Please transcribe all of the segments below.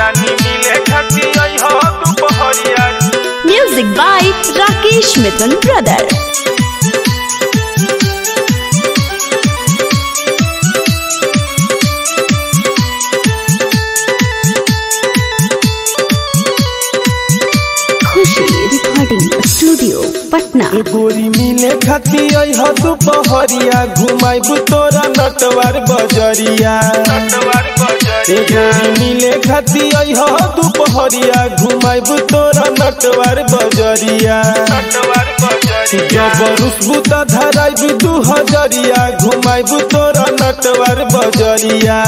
रानी मिले खाती आई हो दुपहरिया। Music by Rakesh Mithun Brother. Recording Studio Patna. गोरी मिले खाती आई हो दुपहरिया घुमाइब तोरा नटवर बजरिया। गोरी मिले खाती आई हो दुपहरिया घुमाइब तोरा नटवर बजरिया। जब रुसबू त धराइब 2000 घुमाइब तोरा नटवर बजरिया।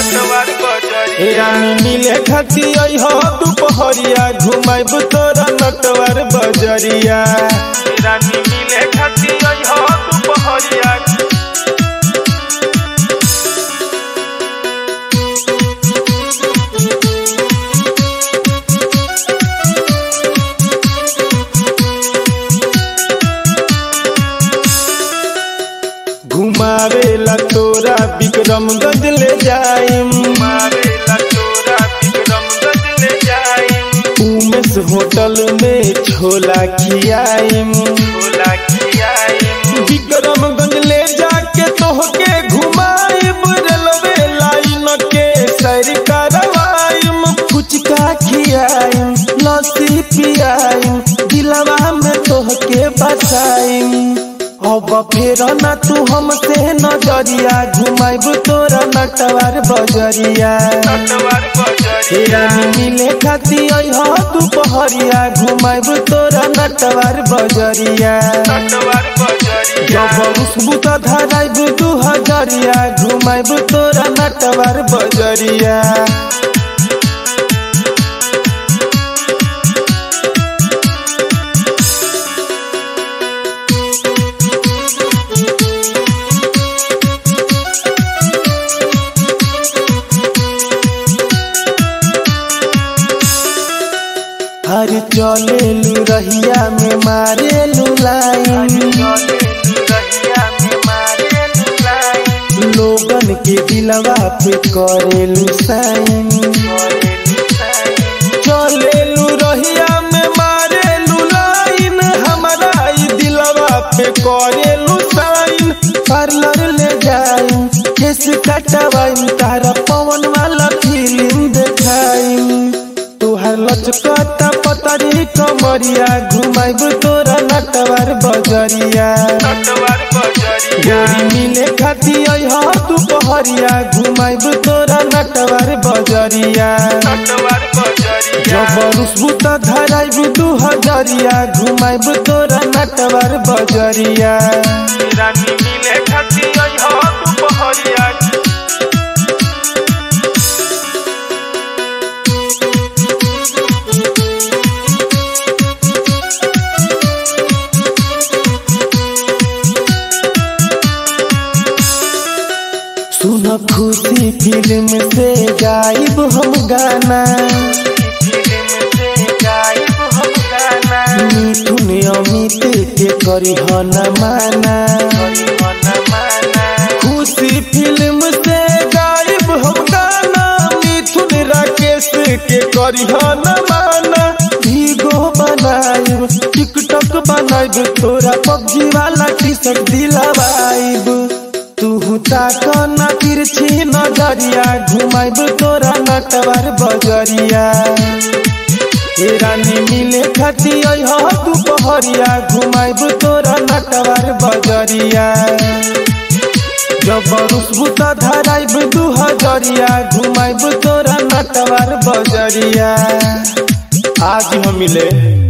रानी मिले खाती आई हो दुपहरिया घुमाइब तोरा नटवर बजरिया। रानी मिले खाती आई हो दुपहरिया। घुमावेला तोरा विक्रमगंज ले जाइम। उमेश होटल में छोला खियाइम। विक्रमगंज ले जाके तोहके घुमाइब रेलवे लाइन के सैर करवाइम। फुचका खियाइम लस्सी पियाइम दिलवा में तोहके बसाइम। अब फेर ना तू हमसे नजरिया घुमाइब तोरा नटवर बजरिया। रानी मिले खाती आई हो दुपहरिया घुमाइब तोरा नटवर बजरिया। जब रुसबू त धराइब 2000 घुमाइब तोरा नटवर बजरिया। हर चलेलू रहिया में मारेलू लाइन। लोगन के दिलवा पे करेलू साइन। चलेलू रहिया में मारेलू लाइन हमारा दिलवा पे करेलू साइन। पार्लर ले जाइम केस कटवाइम तारा पवन वाला फिल्म देखाइम। तुहार लचकता पतरी कमरिया घुमाइब तोरा नटवर बजरिया। गोरी मिले खाती आई हो दुपहरिया घुमाइब तोरा नटवर बजरिया। जब रुसबू त धराइब 2000 घुमाइब तोरा नटवर बजरिया। रानी मिले खाती आई हो दुपहरिया। सुन खुशी फिल्म से गाइब हम गाना। मिथुन अमित के करी हो न माना। खुशी फिल्म से गाइब हम गाना। मिथुन राकेश के करी हो न माना। भीगो बनाइब टिकटॉक बनाइब तोरा पबजी वाला टी-शर्ट दिलवाइब। तू ताकना तिरछी नजरिया घुमाइब तोरा नटवर बजरिया। रानी मिले खाती आई हो दुपहरिया घुमाइब तोरा नटवर बजरिया। जब रुसबू त धराइब 2000 घुमाइब तोरा नटवर बजरिया। आज हम मिले।